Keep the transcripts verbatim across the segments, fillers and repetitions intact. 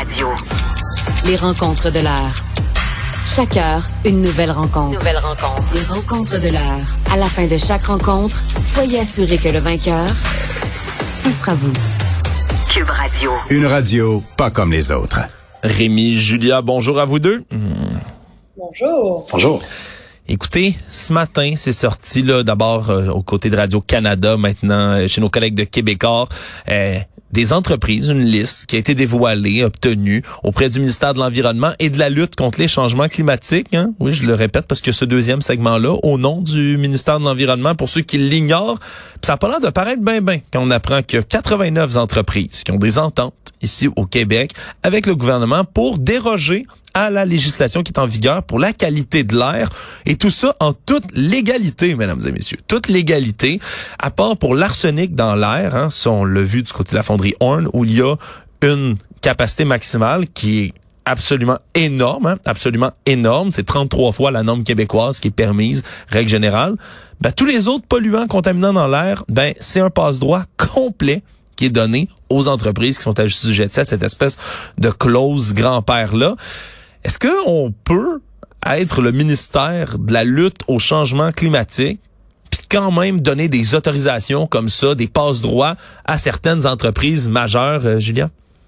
Radio. Les rencontres de l'heure. Chaque heure, une nouvelle rencontre. Nouvelle rencontre. Les rencontres de l'heure. À la fin de chaque rencontre, soyez assurés que le vainqueur, ce sera vous. Cube Radio. Une radio pas comme les autres. Rémi, Julia, bonjour à vous deux. Bonjour. Bonjour. Écoutez, ce matin, c'est sorti là d'abord euh, aux côtés de Radio-Canada, maintenant euh, chez nos collègues de Québécois, euh, des entreprises, une liste qui a été dévoilée, obtenue auprès du ministère de l'Environnement et de la lutte contre les changements climatiques. Hein? Oui, je le répète parce que ce deuxième segment-là, au nom du ministère de l'Environnement, pour ceux qui l'ignorent, ça n'a pas l'air de paraître bien bien quand on apprend qu'il y a quatre-vingt-neuf entreprises qui ont des ententes ici au Québec avec le gouvernement pour déroger à la législation qui est en vigueur pour la qualité de l'air, et tout ça en toute légalité, mesdames et messieurs, toute légalité, à part pour l'arsenic dans l'air, hein, ça on l'a vu du côté de la fonderie Horn, où il y a une capacité maximale qui est absolument énorme, hein, absolument énorme, c'est trente-trois fois la norme québécoise qui est permise, règle générale. Ben, tous les autres polluants contaminants dans l'air, ben c'est un passe-droit complet qui est donné aux entreprises qui sont assujetties à cette espèce de clause grand-père-là. Est-ce qu'on peut être le ministère de la lutte au changement climatique puis quand même donner des autorisations comme ça, des passe-droits à certaines entreprises majeures, euh, Julia?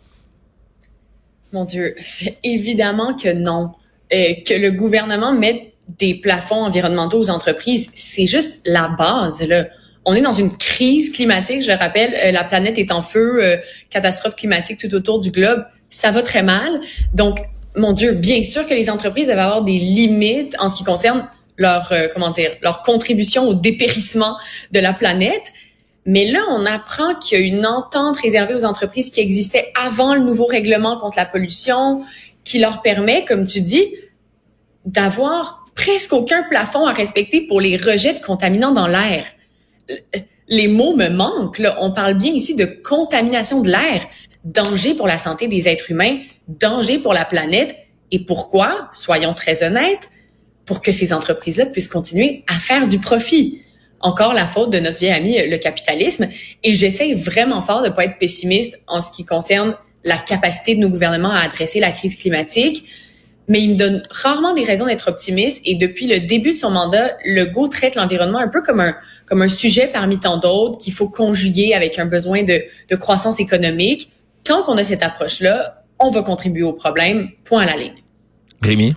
Mon Dieu, c'est évidemment que non. Euh, que le gouvernement mette des plafonds environnementaux aux entreprises, c'est juste la base, là. On est dans une crise climatique, je le rappelle, euh, la planète est en feu, euh, catastrophe climatique tout autour du globe, ça va très mal. Donc, mon Dieu, bien sûr que les entreprises doivent avoir des limites en ce qui concerne leur, euh, comment dire, leur contribution au dépérissement de la planète. Mais là, on apprend qu'il y a une entente réservée aux entreprises qui existait avant le nouveau règlement contre la pollution, qui leur permet, comme tu dis, d'avoir presque aucun plafond à respecter pour les rejets de contaminants dans l'air. Les mots me manquent, là. On parle bien ici de contamination de l'air. Danger pour la santé des êtres humains, danger pour la planète. Et pourquoi? Soyons très honnêtes, pour que ces entreprises-là puissent continuer à faire du profit. Encore la faute de notre vieil ami, le capitalisme. Et j'essaie vraiment fort de ne pas être pessimiste en ce qui concerne la capacité de nos gouvernements à adresser la crise climatique. Mais il me donne rarement des raisons d'être optimiste. Et depuis le début de son mandat, Legault traite l'environnement un peu comme un, comme un sujet parmi tant d'autres qu'il faut conjuguer avec un besoin de, de croissance économique. Tant qu'on a cette approche-là, on va contribuer au problème, point à la ligne. Rémi?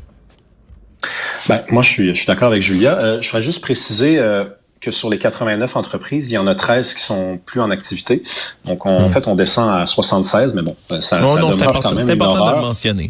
Ben, moi, je suis, je suis d'accord avec Julia. Euh, je voudrais juste préciser euh, que sur les quatre-vingt-neuf entreprises, il y en a treize qui sont plus en activité. Donc, on, mmh. en fait, on descend à soixante-seize, mais bon, ça, non, ça non, demeure c'est important, quand même c'est une important horreur. de le mentionner.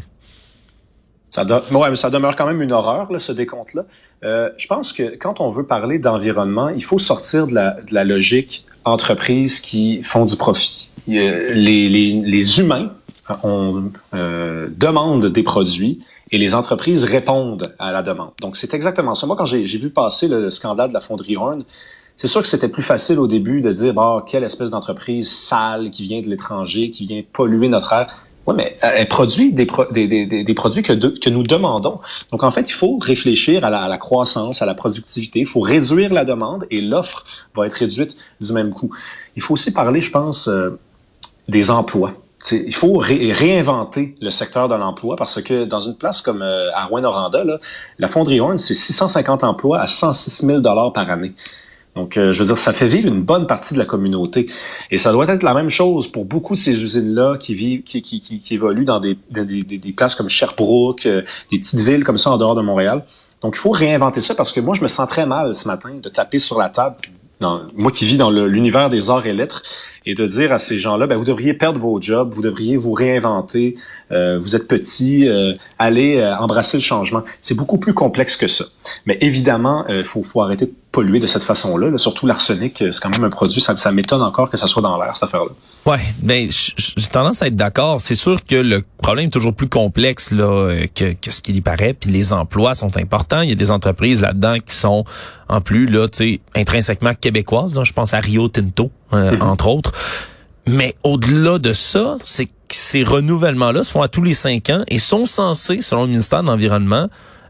Ça, de... ouais, mais ça demeure quand même une horreur, là, ce décompte-là. Euh, je pense que quand on veut parler d'environnement, il faut sortir de la, de la logique entreprises qui font du profit. Les, les, les humains on, euh, demandent des produits et les entreprises répondent à la demande. Donc, c'est exactement ça. Moi, quand j'ai, j'ai vu passer le, le scandale de la fonderie Horn, c'est sûr que c'était plus facile au début de dire bah, « quelle espèce d'entreprise sale qui vient de l'étranger, qui vient polluer notre air ». Oui, mais elle produit des, pro- des, des, des produits que, de, que nous demandons. Donc, en fait, il faut réfléchir à la, à la croissance, à la productivité. Il faut réduire la demande et l'offre va être réduite du même coup. Il faut aussi parler, je pense, euh, des emplois. T'sais, il faut ré- réinventer le secteur de l'emploi parce que dans une place comme euh, à Rouyn-Noranda, là, la fonderie Horn, c'est six cent cinquante emplois à cent six mille dollars par année. Donc, euh, je veux dire, ça fait vivre une bonne partie de la communauté. Et ça doit être la même chose pour beaucoup de ces usines-là qui vivent, qui, qui, qui, qui évoluent dans des, des, des, des places comme Sherbrooke, euh, des petites villes comme ça en dehors de Montréal. Donc, il faut réinventer ça parce que moi, je me sens très mal ce matin de taper sur la table, dans, moi qui vis dans le, l'univers des arts et lettres, et de dire à ces gens-là, ben vous devriez perdre vos jobs, vous devriez vous réinventer, euh, vous êtes petits, euh, allez euh, embrasser le changement. C'est beaucoup plus complexe que ça. Mais évidemment, il euh, faut, faut arrêter de polluer de cette façon-là. Là. Surtout l'arsenic, c'est quand même un produit, ça, ça m'étonne encore que ça soit dans l'air, cette affaire-là. Ouais, mais j'ai tendance à être d'accord. C'est sûr que le problème est toujours plus complexe là que, que ce qu'il y paraît. Puis les emplois sont importants. Il y a des entreprises là-dedans qui sont en plus là, tu sais, intrinsèquement québécoises. Là, je pense à Rio Tinto, euh, mm-hmm. entre autres. Mais au-delà de ça, c'est que ces renouvellements-là se font à tous les cinq ans et sont censés, selon le ministère de l'Environnement,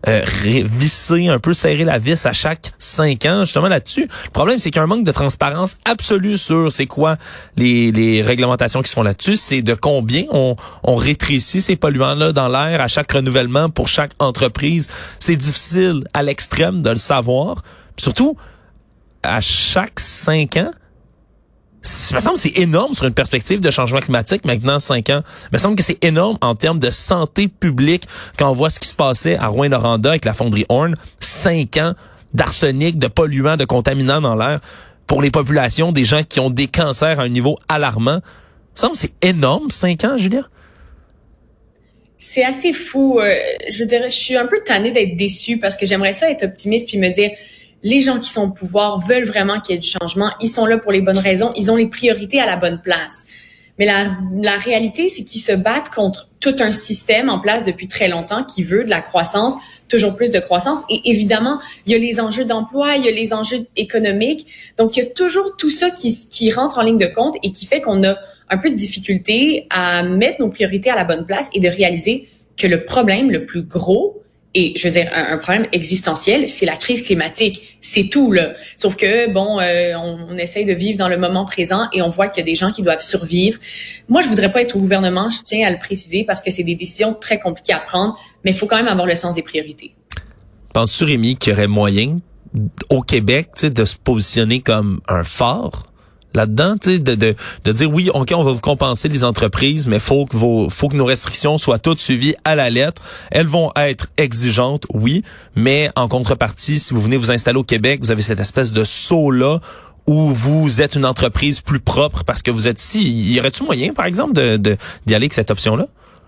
euh, visser un peu, serrer la vis à chaque cinq ans, justement là-dessus. Le problème, c'est qu'il y a un manque de transparence absolue sur c'est quoi les, les réglementations qui se font là-dessus, c'est de combien on, on rétrécit ces polluants-là dans l'air à chaque renouvellement pour chaque entreprise. C'est difficile à l'extrême de le savoir. Puis surtout, à chaque cinq ans, il me semble que c'est énorme sur une perspective de changement climatique, maintenant cinq ans. Il me semble que c'est énorme en termes de santé publique quand on voit ce qui se passait à Rouyn-Noranda avec la fonderie Horn. Cinq ans d'arsenic, de polluants, de contaminants dans l'air pour les populations, des gens qui ont des cancers à un niveau alarmant. Il me semble que c'est énorme, cinq ans, Julia. C'est assez fou. Euh, je veux dire, je suis un peu tannée d'être déçue parce que j'aimerais ça être optimiste puis me dire les gens qui sont au pouvoir veulent vraiment qu'il y ait du changement. Ils sont là pour les bonnes raisons. Ils ont les priorités à la bonne place. Mais la, la réalité, c'est qu'ils se battent contre tout un système en place depuis très longtemps qui veut de la croissance, toujours plus de croissance. Et évidemment, il y a les enjeux d'emploi, il y a les enjeux économiques. Donc, il y a toujours tout ça qui, qui rentre en ligne de compte et qui fait qu'on a un peu de difficulté à mettre nos priorités à la bonne place et de réaliser que le problème le plus gros, et je veux dire un, un problème existentiel, c'est la crise climatique. C'est tout, là. Sauf que, bon, euh, on, on essaye de vivre dans le moment présent et on voit qu'il y a des gens qui doivent survivre. Moi, je voudrais pas être au gouvernement, je tiens à le préciser, parce que c'est des décisions très compliquées à prendre, mais il faut quand même avoir le sens des priorités. Penses-tu, Rémi, qu'il y aurait moyen au Québec, tu sais, de se positionner comme un phare là-dedans, tu sais, de, de, de dire oui, ok, on va vous compenser les entreprises, mais faut que vos, faut que nos restrictions soient toutes suivies à la lettre. Elles vont être exigeantes, oui, mais en contrepartie, si vous venez vous installer au Québec, vous avez cette espèce de saut-là où vous êtes une entreprise plus propre parce que vous êtes ici. Y aurait-tu moyen, par exemple, de, de, d'y aller avec cette option-là?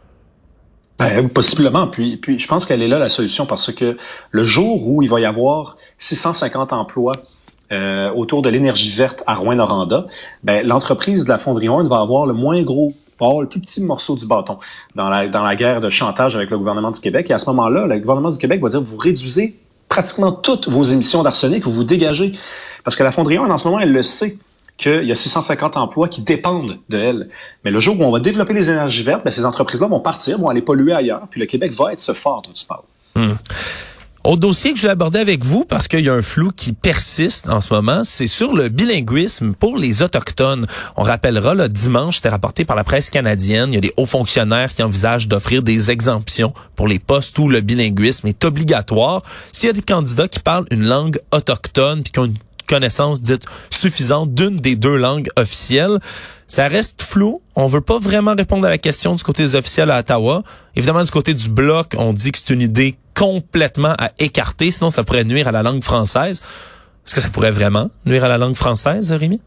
Ben, possiblement. Puis, puis, je pense qu'elle est là, la solution, parce que le jour où il va y avoir six cent cinquante emplois Euh, autour de l'énergie verte à Rouyn-Noranda, ben, l'entreprise de la fonderie Horn va avoir le moins gros, va avoir le plus petit morceau du bâton dans la, dans la guerre de chantage avec le gouvernement du Québec. Et à ce moment-là, le gouvernement du Québec va dire, vous réduisez pratiquement toutes vos émissions d'arsenic, vous vous dégagez. Parce que la fonderie Horn, en ce moment, elle le sait qu'il y a six cent cinquante emplois qui dépendent de elle. Mais le jour où on va développer les énergies vertes, ben, ces entreprises-là vont partir, vont aller polluer ailleurs, puis le Québec va être ce phare dont tu parles. Hum. Autre dossier que je vais aborder avec vous, parce qu'il y a un flou qui persiste en ce moment, c'est sur le bilinguisme pour les Autochtones. On rappellera, là, dimanche, c'était rapporté par la presse canadienne, il y a des hauts fonctionnaires qui envisagent d'offrir des exemptions pour les postes où le bilinguisme est obligatoire. S'il y a des candidats qui parlent une langue autochtone puis qui ont une connaissance dite suffisante d'une des deux langues officielles, ça reste flou. On veut pas vraiment répondre à la question du côté des officiels à Ottawa. Évidemment, du côté du Bloc, on dit que c'est une idée complètement à écarter, sinon ça pourrait nuire à la langue française. Est-ce que ça pourrait vraiment nuire à la langue française, Rémi?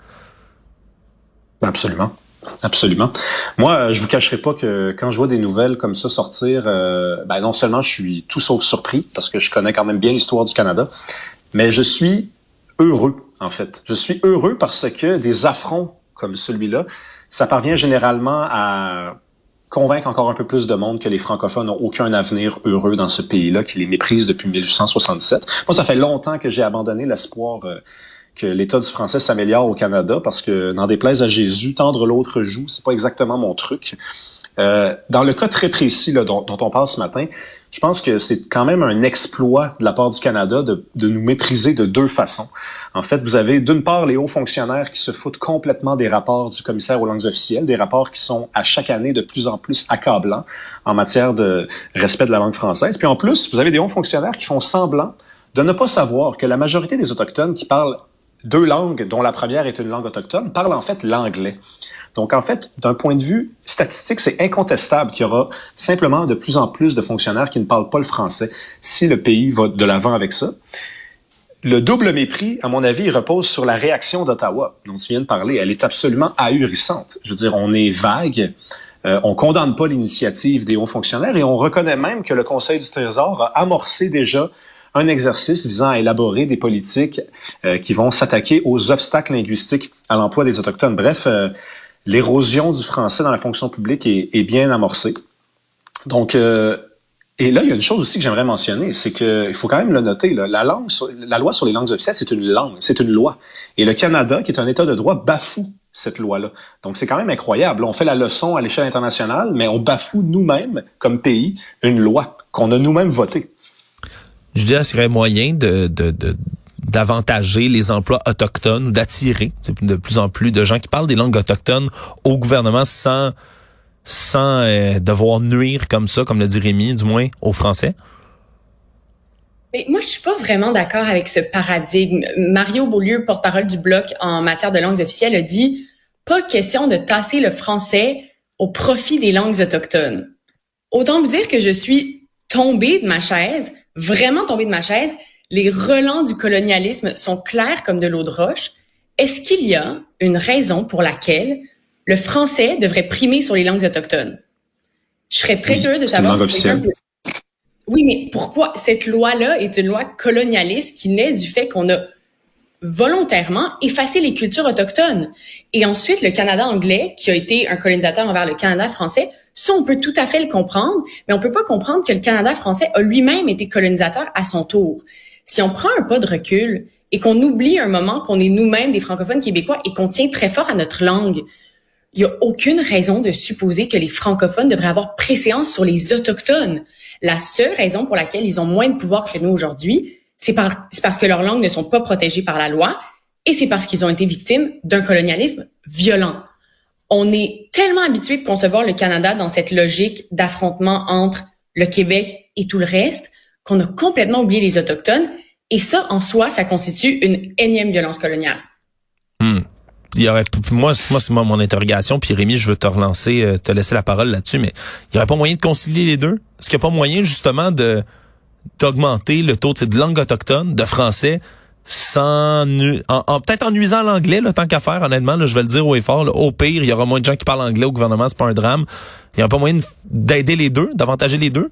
Absolument. Absolument. Moi, je vous cacherai pas que quand je vois des nouvelles comme ça sortir, euh, ben non seulement je suis tout sauf surpris, parce que je connais quand même bien l'histoire du Canada, mais je suis heureux, en fait. Je suis heureux parce que des affronts comme celui-là, ça parvient généralement à convaincre encore un peu plus de monde que les francophones n'ont aucun avenir heureux dans ce pays-là, qui les méprise depuis mille huit cent soixante-dix-sept. Moi, ça fait longtemps que j'ai abandonné l'espoir euh, que l'État du français s'améliore au Canada, parce que, n'en déplaise à Jésus, tendre l'autre joue, c'est pas exactement mon truc. Euh, dans le cas très précis là, dont, dont on parle ce matin, je pense que c'est quand même un exploit de la part du Canada de, de nous mépriser de deux façons. En fait, vous avez d'une part les hauts fonctionnaires qui se foutent complètement des rapports du commissaire aux langues officielles, des rapports qui sont à chaque année de plus en plus accablants en matière de respect de la langue française. Puis en plus, vous avez des hauts fonctionnaires qui font semblant de ne pas savoir que la majorité des Autochtones qui parlent deux langues, dont la première est une langue autochtone, parlent en fait l'anglais. Donc, en fait, d'un point de vue statistique, c'est incontestable qu'il y aura simplement de plus en plus de fonctionnaires qui ne parlent pas le français si le pays va de l'avant avec ça. Le double mépris, à mon avis, il repose sur la réaction d'Ottawa, dont tu viens de parler. Elle est absolument ahurissante. Je veux dire, on est vague, euh, on condamne pas l'initiative des hauts fonctionnaires et on reconnaît même que le Conseil du Trésor a amorcé déjà un exercice visant à élaborer des politiques euh, qui vont s'attaquer aux obstacles linguistiques à l'emploi des Autochtones. Bref, euh, l'érosion du français dans la fonction publique est, est bien amorcée. Donc, euh, et là, il y a une chose aussi que j'aimerais mentionner, c'est que il faut quand même le noter, là, la langue, sur, la loi sur les langues officielles, c'est une langue, c'est une loi. Et le Canada, qui est un État de droit, bafoue cette loi-là. Donc, c'est quand même incroyable. On fait la leçon à l'échelle internationale, mais on bafoue nous-mêmes, comme pays, une loi qu'on a nous-mêmes votée. Julia, est-ce qu'il y aurait moyen de, de, de d'avantager les emplois autochtones ou d'attirer de plus en plus de gens qui parlent des langues autochtones au gouvernement sans sans euh, devoir nuire comme ça, comme le dit Rémi, du moins aux Français? Mais moi, je suis pas vraiment d'accord avec ce paradigme. Mario Beaulieu, porte-parole du Bloc en matière de langues officielles, a dit « Pas question de tasser le français au profit des langues autochtones. » Autant vous dire que je suis tombée de ma chaise, vraiment tombée de ma chaise. Les relents du colonialisme sont clairs comme de l'eau de roche. Est-ce qu'il y a une raison pour laquelle le français devrait primer sur les langues autochtones? Je serais très oui, curieuse de savoir si quelqu'un peut... Oui, mais pourquoi cette loi-là est une loi colonialiste qui naît du fait qu'on a volontairement effacé les cultures autochtones? Et ensuite, le Canada anglais, qui a été un colonisateur envers le Canada français, ça, on peut tout à fait le comprendre, mais on peut pas comprendre que le Canada français a lui-même été colonisateur à son tour. Si on prend un pas de recul et qu'on oublie un moment qu'on est nous-mêmes des francophones québécois et qu'on tient très fort à notre langue, il y a aucune raison de supposer que les francophones devraient avoir préséance sur les autochtones. La seule raison pour laquelle ils ont moins de pouvoir que nous aujourd'hui, c'est, par, c'est parce que leurs langues ne sont pas protégées par la loi et c'est parce qu'ils ont été victimes d'un colonialisme violent. On est tellement habitué de concevoir le Canada dans cette logique d'affrontement entre le Québec et tout le reste qu'on a complètement oublié les Autochtones. Et ça, en soi, ça constitue une énième violence coloniale. Hmm. Il y aurait, moi, moi, c'est moi mon interrogation, puis Rémi, je veux te relancer, euh, te laisser la parole là-dessus, mais il y aurait pas moyen de concilier les deux? Est-ce qu'il n'y a pas moyen, justement, de d'augmenter le taux de, de langue autochtone, de français, sans nu, en, en, peut-être en nuisant l'anglais, là, tant qu'à faire, honnêtement, là, je vais le dire haut et fort, là, au pire, il y aura moins de gens qui parlent anglais au gouvernement, c'est pas un drame. Il n'y a pas moyen d'aider les deux, d'avantager les deux?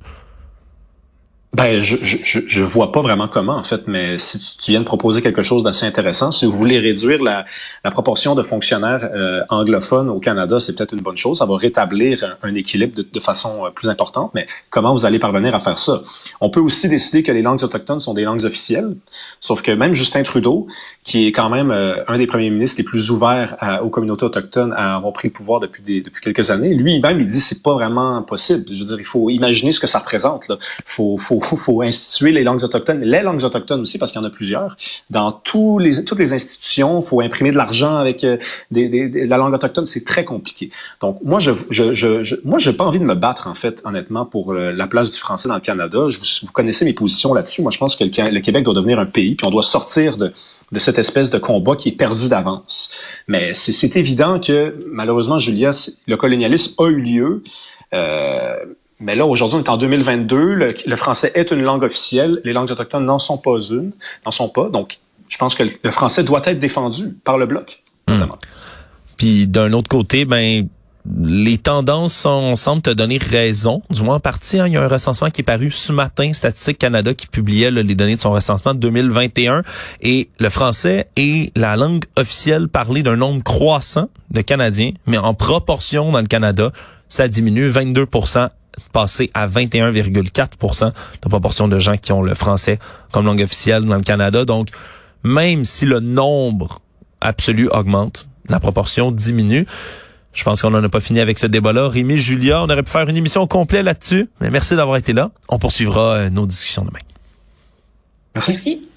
Ben, je, je je vois pas vraiment comment, en fait, mais si tu, tu viens de proposer quelque chose d'assez intéressant, si vous voulez réduire la, la proportion de fonctionnaires euh, anglophones au Canada, c'est peut-être une bonne chose. Ça va rétablir un, un équilibre de, de façon euh, plus importante, mais comment vous allez parvenir à faire ça? On peut aussi décider que les langues autochtones sont des langues officielles, sauf que même Justin Trudeau, qui est quand même euh, un des premiers ministres les plus ouverts à, aux communautés autochtones à avoir pris le pouvoir depuis des, depuis quelques années, lui-même, il dit c'est pas vraiment possible. Je veux dire, il faut imaginer ce que ça représente, là. Faut, faut Il faut instituer les langues autochtones, les langues autochtones aussi, parce qu'il y en a plusieurs. Dans tous les, toutes les institutions, il faut imprimer de l'argent avec euh, des, des, des, la langue autochtone, c'est très compliqué. Donc, moi, je je, je, je moi, j'ai pas envie de me battre, en fait, honnêtement, pour euh, la place du français dans le Canada. Je, vous connaissez mes positions là-dessus. Moi, je pense que le, le Québec doit devenir un pays, puis on doit sortir de de cette espèce de combat qui est perdu d'avance. Mais c'est, c'est évident que, malheureusement, Julia, le colonialisme a eu lieu. Euh, Mais là, aujourd'hui, on est en deux mille vingt-deux. Le, le français est une langue officielle. Les langues autochtones n'en sont pas une, n'en sont pas. Donc, je pense que le, le français doit être défendu par le Bloc, notamment. Mmh. Puis, d'un autre côté, ben, les tendances sont, semblent te donner raison, du moins en partie. Hein, il y a un recensement qui est paru ce matin, Statistique Canada, qui publiait là, les données de son recensement de deux mille vingt et un. Et le français est la langue officielle parlée d'un nombre croissant de Canadiens, mais en proportion dans le Canada, ça diminue vingt-deux pour cent passé à vingt et un virgule quatre pour cent de proportion de gens qui ont le français comme langue officielle dans le Canada. Donc, même si le nombre absolu augmente, la proportion diminue. Je pense qu'on n'en a pas fini avec ce débat-là. Rémi, Julia, on aurait pu faire une émission complète là-dessus, mais merci d'avoir été là. On poursuivra nos discussions demain. Merci. Merci.